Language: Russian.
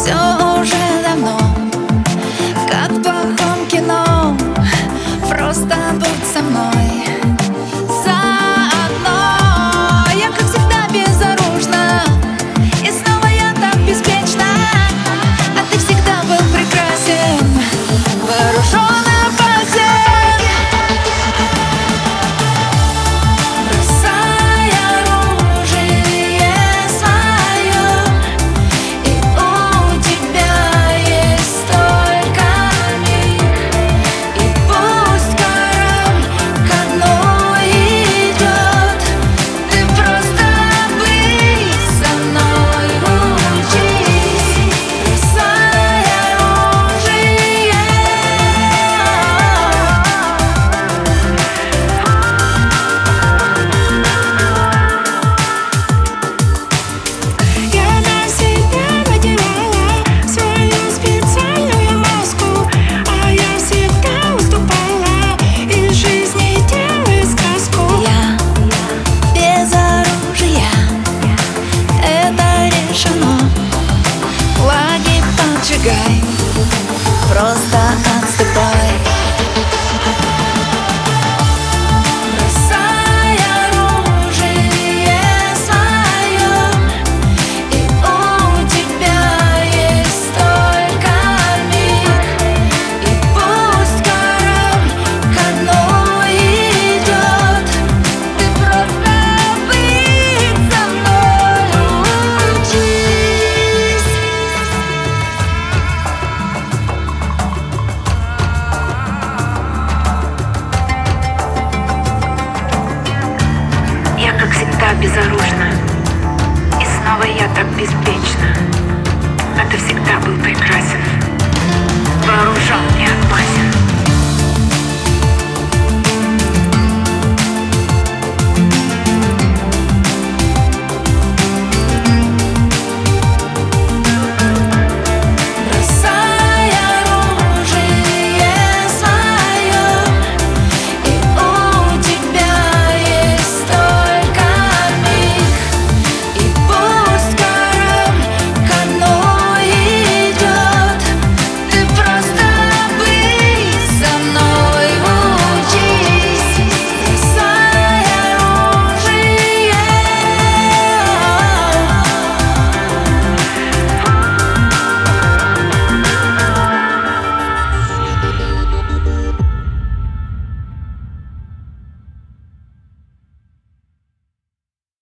Все уже давно, как в плохом кино. Просто будь со мной заодно. Я, как всегда, безоружна, и снова я так беспечна. А ты всегда был прекрасен, вооружен и опасен. Бросай оружие свое, и у тебя есть только миг. И пусть корабль ко дну идет, ты просто быть со мной учись. Бросай оружие. Я на себя надевала свою специальную маску, а я всегда уступала из жизни делая сказку. Я без оружия, это решено. Флаги поджигай, просто